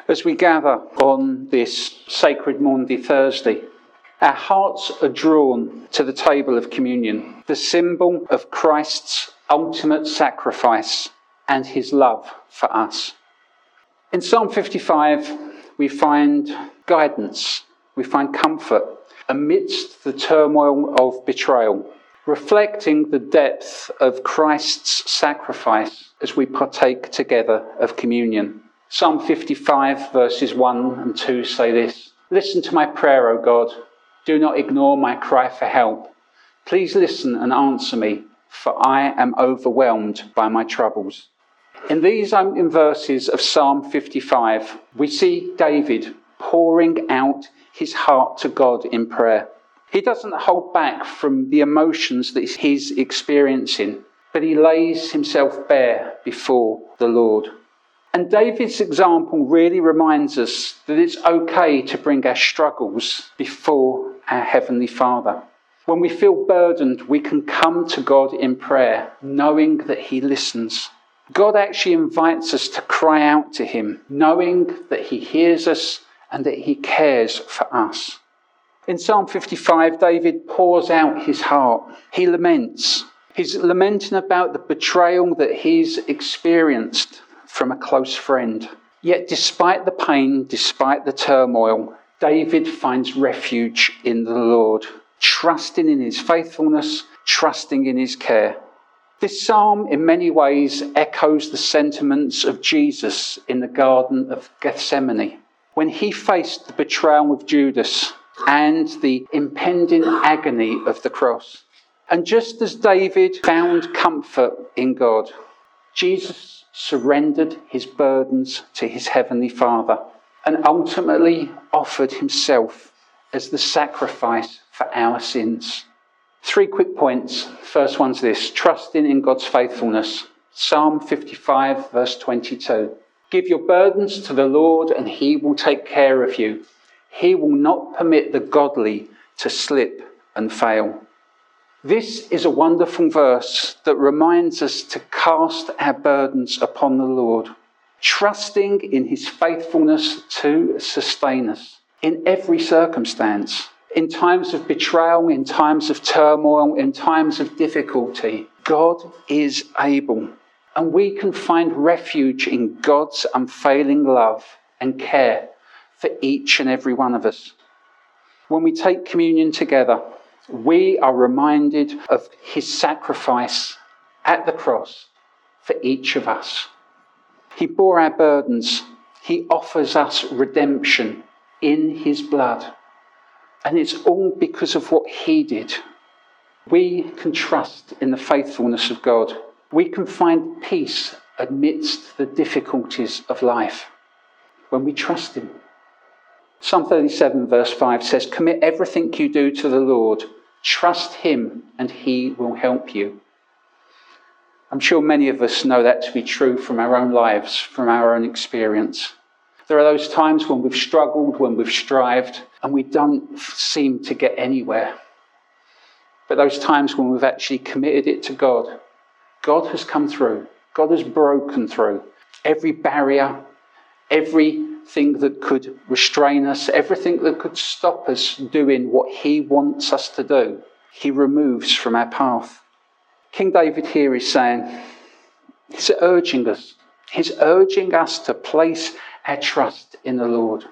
As we gather on this sacred Maundy Thursday, our hearts are drawn to the table of communion, the symbol of Christ's ultimate sacrifice and his love for us. In Psalm 55, we find guidance, we find comfort amidst the turmoil of betrayal, reflecting the depth of Christ's sacrifice as we partake together of communion. Psalm 55 verses 1 and 2 say this: "Listen to my prayer, O God. Do not ignore my cry for help. Please listen and answer me, for I am overwhelmed by my troubles." In these opening verses of Psalm 55, we see David pouring out his heart to God in prayer. He doesn't hold back from the emotions that he's experiencing, but he lays himself bare before the Lord. And David's example really reminds us that it's okay to bring our struggles before our Heavenly Father. When we feel burdened, we can come to God in prayer, knowing that he listens. God actually invites us to cry out to him, knowing that he hears us and that he cares for us. In Psalm 55, David pours out his heart. He laments. He's lamenting about the betrayal that he's experienced from a close friend. Yet despite the pain, despite the turmoil, David finds refuge in the Lord, trusting in his faithfulness, trusting in his care. This psalm in many ways echoes the sentiments of Jesus in the Garden of Gethsemane, when he faced the betrayal of Judas and the impending agony of the cross. And just as David found comfort in God, Jesus surrendered his burdens to his Heavenly Father and ultimately offered himself as the sacrifice for our sins. 3 quick points. First one's this: trusting in God's faithfulness. Psalm 55 verse 22. Give your burdens to the Lord and he will take care of you. He will not permit the godly to slip and fail. This is a wonderful verse that reminds us to cast our burdens upon the Lord, trusting in his faithfulness to sustain us in every circumstance. In times of betrayal, in times of turmoil, in times of difficulty, God is able. And we can find refuge in God's unfailing love and care for each and every one of us. When we take communion together, we are reminded of his sacrifice at the cross for each of us. He bore our burdens. He offers us redemption in his blood. And it's all because of what he did. We can trust in the faithfulness of God. We can find peace amidst the difficulties of life when we trust him. Psalm 37 verse 5 says, "Commit everything you do to the Lord. Trust him and he will help you." I'm sure many of us know that to be true from our own lives, from our own experience. There are those times when we've struggled, when we've strived, and we don't seem to get anywhere. But those times when we've actually committed it to God, God has come through. God has broken through every barrier, everything that could restrain us, everything that could stop us doing what he wants us to do. He removes from our path. King David here is saying, he's urging us to place our trust in the Lord.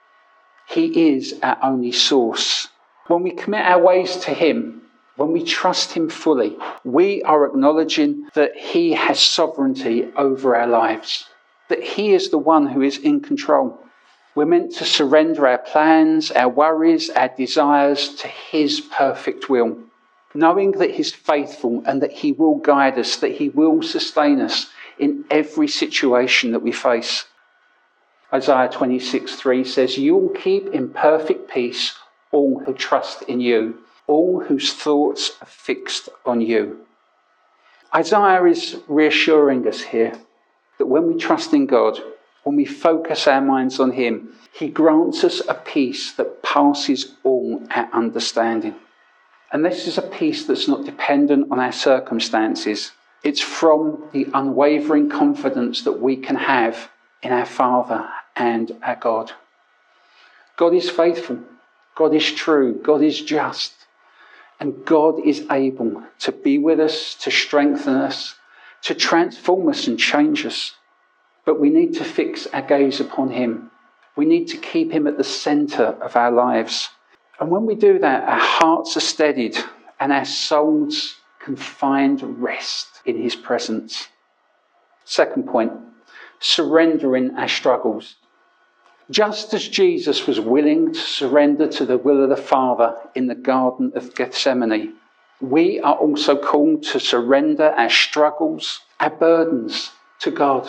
He is our only source. When we commit our ways to him, when we trust him fully, we are acknowledging that he has sovereignty over our lives, that he is the one who is in control. We're meant to surrender our plans, our worries, our desires to his perfect will, knowing that he's faithful and that he will guide us, that he will sustain us in every situation that we face. Isaiah 26:3 says, "You will keep in perfect peace all who trust in you, all whose thoughts are fixed on you." Isaiah is reassuring us here that when we trust in God, when we focus our minds on him, he grants us a peace that passes all our understanding. And this is a peace that's not dependent on our circumstances. It's from the unwavering confidence that we can have in our Father and our God. God is faithful, God is true, God is just, and God is able to be with us, to strengthen us, to transform us and change us. But we need to fix our gaze upon him. We need to keep him at the centre of our lives. And when we do that, our hearts are steadied and our souls can find rest in his presence. Second point, surrendering our struggles. Just as Jesus was willing to surrender to the will of the Father in the Garden of Gethsemane, we are also called to surrender our struggles, our burdens to God.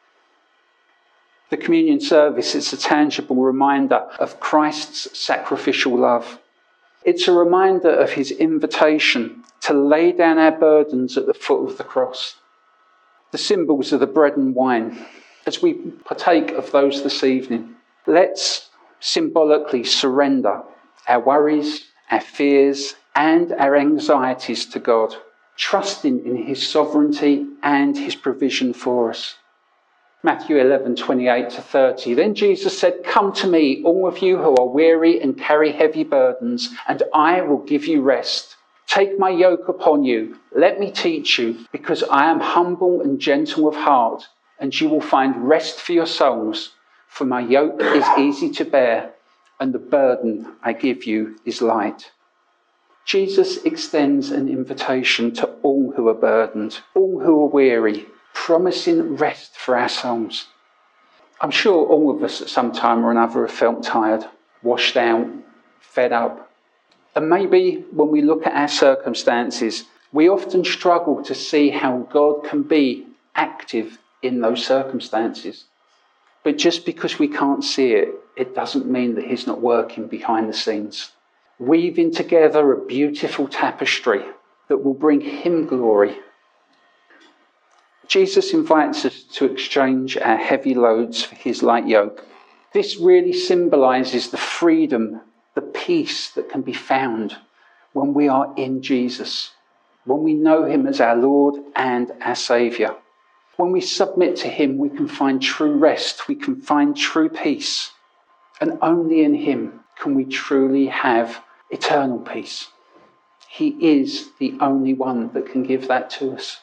The communion service is a tangible reminder of Christ's sacrificial love. It's a reminder of his invitation to lay down our burdens at the foot of the cross. The symbols of the bread and wine, as we partake of those this evening, let's symbolically surrender our worries, our fears, and our anxieties to God, trusting in his sovereignty and his provision for us. Matthew 11:28-30. Then Jesus said, "Come to me, all of you who are weary and carry heavy burdens, and I will give you rest. Take my yoke upon you. Let me teach you, because I am humble and gentle of heart, and you will find rest for your souls. For my yoke is easy to bear, and the burden I give you is light." Jesus extends an invitation to all who are burdened, all who are weary, promising rest for our souls. I'm sure all of us at some time or another have felt tired, washed out, fed up. And maybe when we look at our circumstances, we often struggle to see how God can be active in those circumstances. But just because we can't see it, it doesn't mean that he's not working behind the scenes, weaving together a beautiful tapestry that will bring him glory. Jesus invites us to exchange our heavy loads for his light yoke. This really symbolises the freedom, the peace that can be found when we are in Jesus, when we know him as our Lord and our Saviour. When we submit to him, we can find true rest, we can find true peace. And only in him can we truly have eternal peace. He is the only one that can give that to us.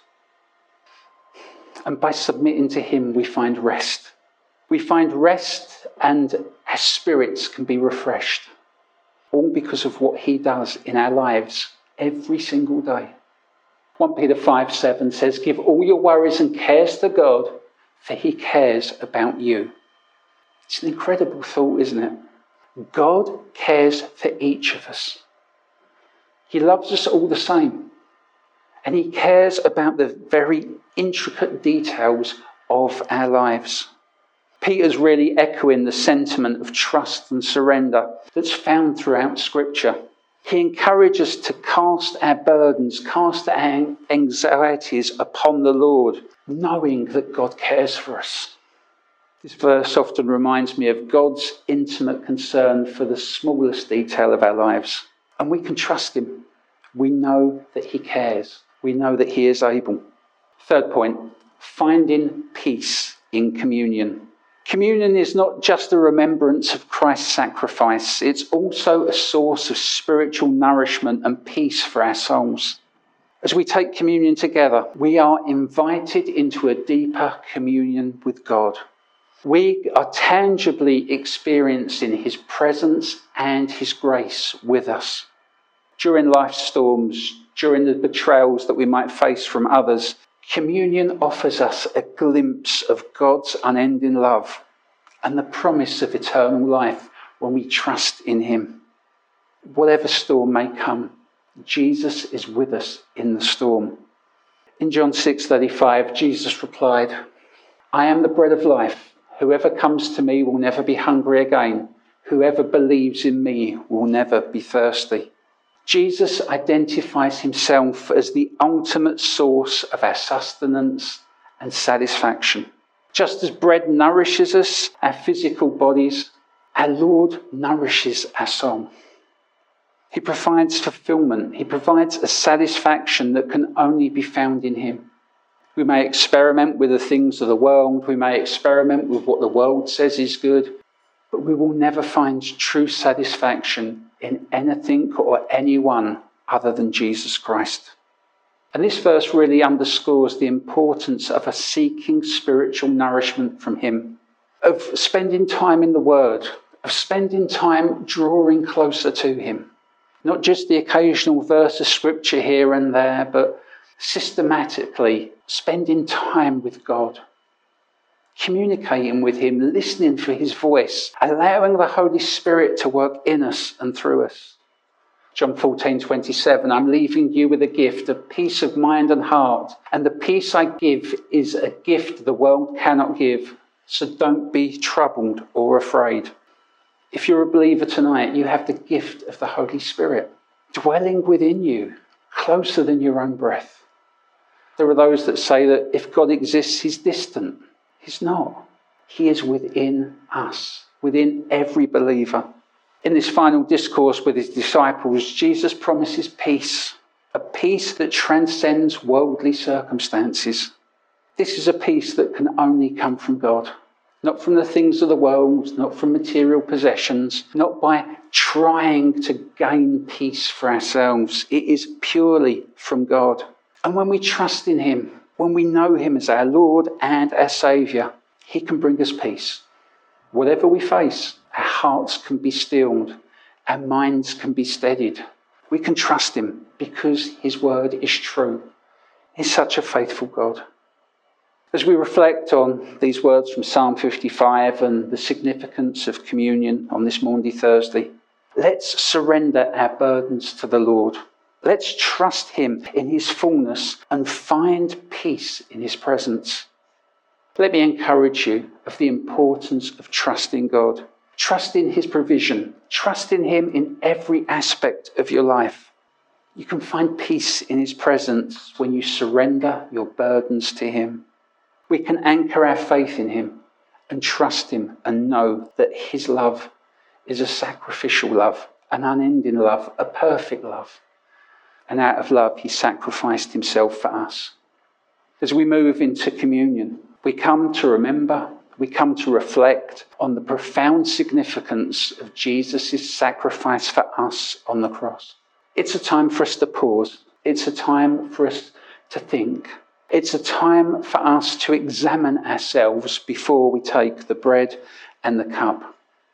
And by submitting to him, we find rest. We find rest and our spirits can be refreshed. All because of what he does in our lives every single day. 1 Peter 5:7 says, "Give all your worries and cares to God, for he cares about you." It's an incredible thought, isn't it? God cares for each of us. He loves us all the same. And he cares about the very intricate details of our lives. Peter's really echoing the sentiment of trust and surrender that's found throughout Scripture. He encourages us to cast our burdens, cast our anxieties upon the Lord, knowing that God cares for us. This verse often reminds me of God's intimate concern for the smallest detail of our lives. And we can trust him. We know that he cares. We know that he is able. Third point, finding peace in communion. Communion is not just a remembrance of Christ's sacrifice, it's also a source of spiritual nourishment and peace for our souls. As we take communion together, we are invited into a deeper communion with God. We are tangibly experiencing his presence and his grace with us. During life's storms, during the betrayals that we might face from others, communion offers us a glimpse of God's unending love and the promise of eternal life when we trust in him. Whatever storm may come, Jesus is with us in the storm. In John 6:35, Jesus replied, "I am the bread of life. Whoever comes to me will never be hungry again. Whoever believes in me will never be thirsty." Jesus identifies himself as the ultimate source of our sustenance and satisfaction. Just as bread nourishes us, our physical bodies, our Lord nourishes our soul. He provides fulfillment. He provides a satisfaction that can only be found in him. We may experiment with the things of the world. We may experiment with what the world says is good. But we will never find true satisfaction in anything or anyone other than Jesus Christ. And this verse really underscores the importance of us seeking spiritual nourishment from him, of spending time in the Word, of spending time drawing closer to him. Not just the occasional verse of scripture here and there, but systematically spending time with God, communicating with him, listening for his voice, allowing the Holy Spirit to work in us and through us. John 14:27, I'm leaving you with a gift of peace of mind and heart, and the peace I give is a gift the world cannot give, so don't be troubled or afraid. If you're a believer tonight, you have the gift of the Holy Spirit dwelling within you, closer than your own breath. There are those that say that if God exists, he's distant. He's not. He is within us, within every believer. In this final discourse with his disciples, Jesus promises peace, a peace that transcends worldly circumstances. This is a peace that can only come from God, not from the things of the world, not from material possessions, not by trying to gain peace for ourselves. It is purely from God. And when we trust in him, when we know him as our Lord and our Saviour, he can bring us peace. Whatever we face, our hearts can be stilled, our minds can be steadied. We can trust him because his word is true. He's such a faithful God. As we reflect on these words from Psalm 55 and the significance of communion on this Maundy Thursday, let's surrender our burdens to the Lord. Let's trust him in his fullness and find peace in his presence. Let me encourage you of the importance of trusting God. Trust in his provision. Trust in him in every aspect of your life. You can find peace in his presence when you surrender your burdens to him. We can anchor our faith in him and trust him and know that his love is a sacrificial love, an unending love, a perfect love. And out of love, he sacrificed himself for us. As we move into communion, we come to remember, we come to reflect on the profound significance of Jesus' sacrifice for us on the cross. It's a time for us to pause. It's a time for us to think. It's a time for us to examine ourselves before we take the bread and the cup.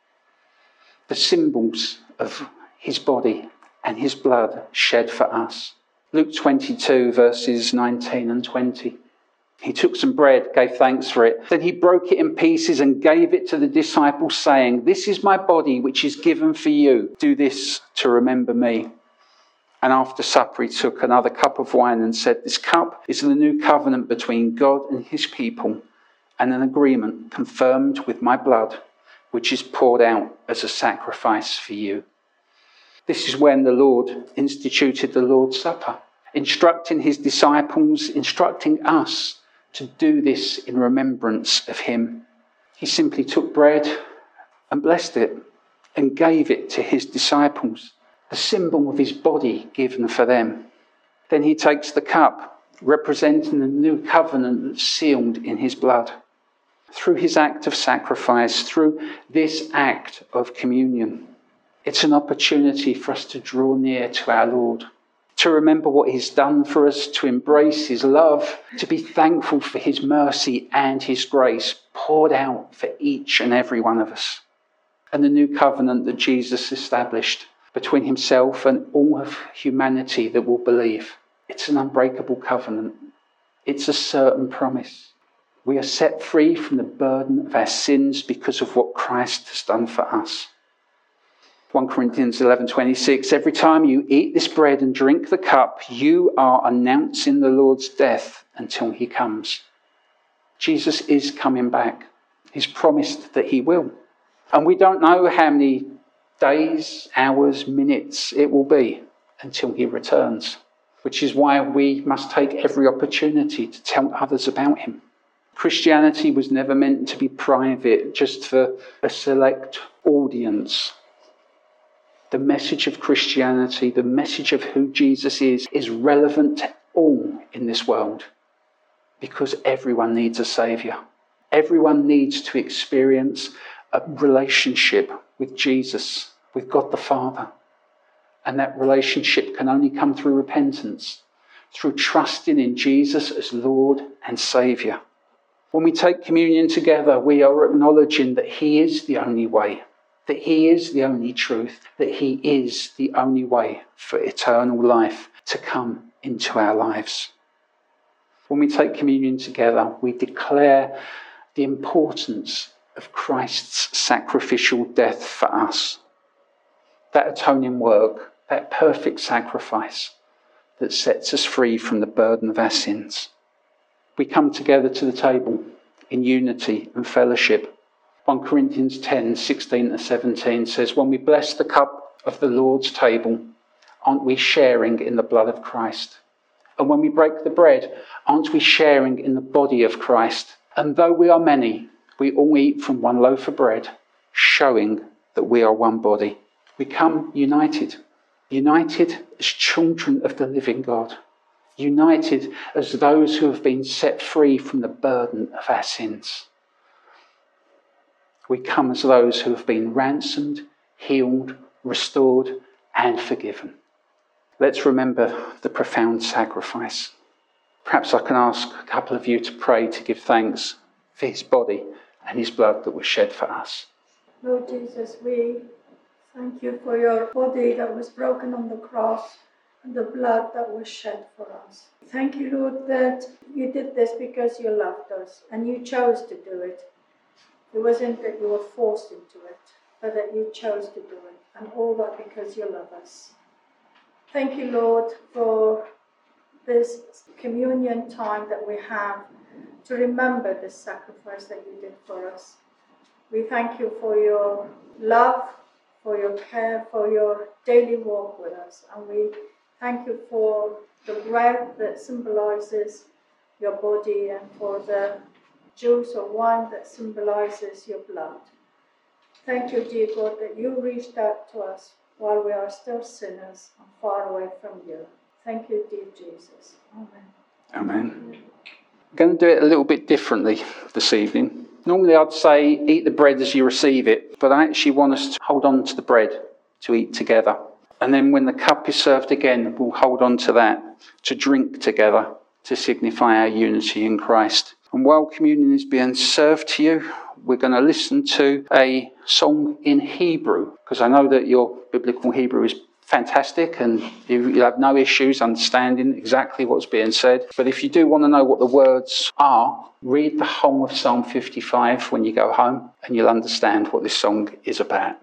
The symbols of his body and his blood shed for us. Luke 22, verses 19 and 20. He took some bread, gave thanks for it. Then he broke it in pieces and gave it to the disciples, saying, "This is my body, which is given for you. Do this to remember me." And after supper, he took another cup of wine and said, "This cup is the new covenant between God and his people, and an agreement confirmed with my blood, which is poured out as a sacrifice for you." This is when the Lord instituted the Lord's Supper, instructing his disciples, instructing us to do this in remembrance of him. He simply took bread and blessed it and gave it to his disciples, a symbol of his body given for them. Then he takes the cup, representing the new covenant that's sealed in his blood. Through his act of sacrifice, through this act of communion, it's an opportunity for us to draw near to our Lord, to remember what he's done for us, to embrace his love, to be thankful for his mercy and his grace poured out for each and every one of us. And the new covenant that Jesus established between himself and all of humanity that will believe. It's an unbreakable covenant. It's a certain promise. We are set free from the burden of our sins because of what Christ has done for us. 1 Corinthians 11:26, every time you eat this bread and drink the cup, you are announcing the Lord's death until he comes. Jesus is coming back. He's promised that he will. And we don't know how many days, hours, minutes it will be until he returns, which is why we must take every opportunity to tell others about him. Christianity was never meant to be private, just for a select audience. The message of Christianity, the message of who Jesus is relevant to all in this world, because everyone needs a saviour. Everyone needs to experience a relationship with Jesus, with God the Father. And that relationship can only come through repentance, through trusting in Jesus as Lord and Saviour. When we take communion together, we are acknowledging that he is the only way, that he is the only truth, that he is the only way for eternal life to come into our lives. When we take communion together, we declare the importance of Christ's sacrificial death for us. That atoning work, that perfect sacrifice that sets us free from the burden of our sins. We come together to the table in unity and fellowship. 1 Corinthians 10, 16 to 17 says, when we bless the cup of the Lord's table, aren't we sharing in the blood of Christ? And when we break the bread, aren't we sharing in the body of Christ? And though we are many, we all eat from one loaf of bread, showing that we are one body. We come united as children of the living God, united as those who have been set free from the burden of our sins. We come as those who have been ransomed, healed, restored, and forgiven. Let's remember the profound sacrifice. Perhaps I can ask a couple of you to pray to give thanks for his body and his blood that was shed for us. Lord Jesus, we thank you for your body that was broken on the cross and the blood that was shed for us. Thank you, Lord, that you did this because you loved us and you chose to do it. It wasn't that you were forced into it, but that you chose to do it. And all that because you love us. Thank you, Lord, for this communion time that we have to remember this sacrifice that you did for us. We thank you for your love, for your care, for your daily walk with us. And we thank you for the bread that symbolizes your body and for the juice or wine that symbolizes your blood. Thank you, dear God, that you reached out to us while we are still sinners and far away from you. Thank you, dear Jesus. Amen. Amen. I'm going to do it a little bit differently this evening. Normally I'd say eat the bread as you receive it, but I actually want us to hold on to the bread to eat together. And then when the cup is served again, we'll hold on to that to drink together to signify our unity in Christ. And while communion is being served to you, we're going to listen to a song in Hebrew, because I know that your biblical Hebrew is fantastic and you have no issues understanding exactly what's being said. But if you do want to know what the words are, read the whole of Psalm 55 when you go home and you'll understand what this song is about.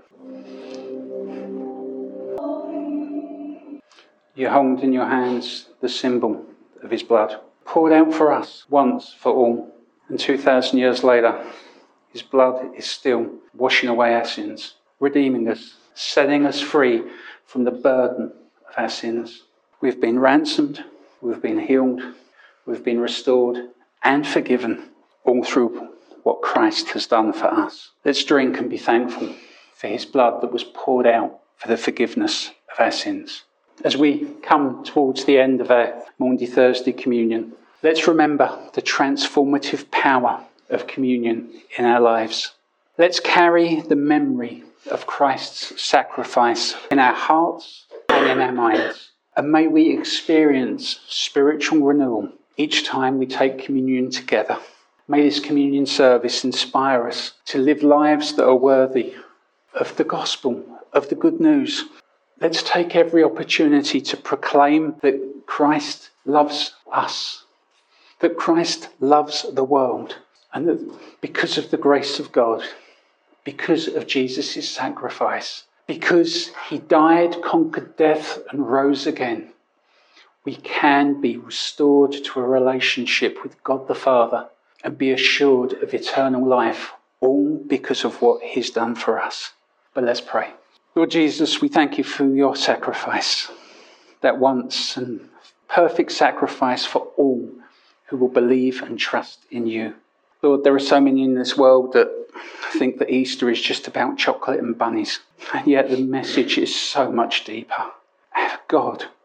You hold in your hands the symbol of his blood, poured out for us once for all. And 2,000 years later, his blood is still washing away our sins, redeeming us, setting us free from the burden of our sins. We've been ransomed, we've been healed, we've been restored and forgiven, all through what Christ has done for us. Let's drink and be thankful for his blood that was poured out for the forgiveness of our sins. As we come towards the end of our Maundy Thursday communion, let's remember the transformative power of communion in our lives. Let's carry the memory of Christ's sacrifice in our hearts and in our minds. And may we experience spiritual renewal each time we take communion together. May this communion service inspire us to live lives that are worthy of the gospel, of the good news. Let's take every opportunity to proclaim that Christ loves us, that Christ loves the world, and that because of the grace of God, because of Jesus' sacrifice, because he died, conquered death, and rose again, we can be restored to a relationship with God the Father and be assured of eternal life, all because of what he's done for us. But let's pray. Lord Jesus, we thank you for your sacrifice, that once and perfect sacrifice for all who will believe and trust in you. Lord, there are so many in this world that think that Easter is just about chocolate and bunnies, and yet the message is so much deeper. God,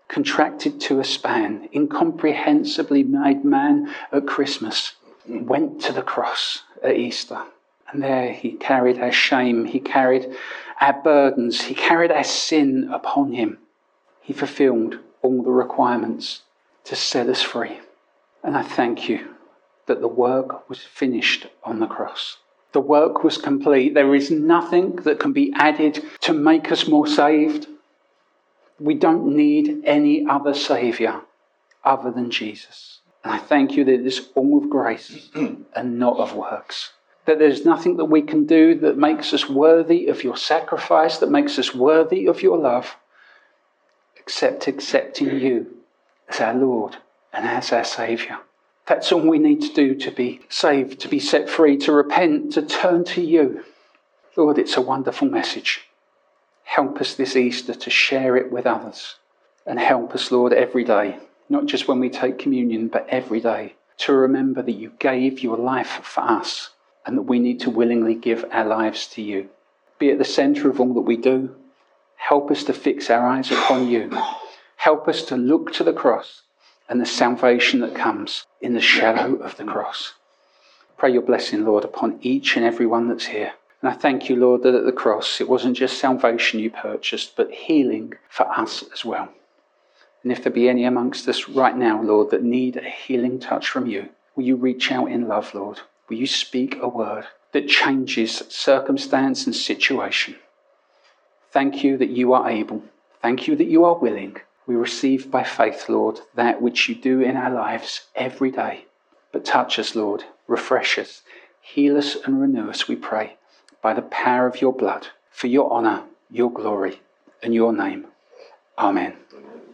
contracted to a span, incomprehensibly made man at Christmas, went to the cross at Easter. And there he carried our shame, he carried our burdens, he carried our sin upon him. He fulfilled all the requirements to set us free. And I thank you that the work was finished on the cross. The work was complete. There is nothing that can be added to make us more saved. We don't need any other saviour other than Jesus. And I thank you that it is all of grace and not of works. That there's nothing that we can do that makes us worthy of your sacrifice, that makes us worthy of your love, except accepting you as our Lord and as our Saviour. That's all we need to do to be saved, to be set free, to repent, to turn to you. Lord, it's a wonderful message. Help us this Easter to share it with others. And help us, Lord, every day, not just when we take communion, but every day, to remember that you gave your life for us and that we need to willingly give our lives to you. Be at the centre of all that we do. Help us to fix our eyes upon you. Help us to look to the cross and the salvation that comes in the shadow of the cross. Pray your blessing, Lord, upon each and every one that's here. And I thank you, Lord, that at the cross it wasn't just salvation you purchased, but healing for us as well. And if there be any amongst us right now, Lord, that need a healing touch from you, will you reach out in love, Lord? Will you speak a word that changes circumstance and situation? Thank you that you are able. Thank you that you are willing. We receive by faith, Lord, that which you do in our lives every day. But touch us, Lord, refresh us, heal us and renew us, we pray, by the power of your blood, for your honour, your glory, and your name. Amen.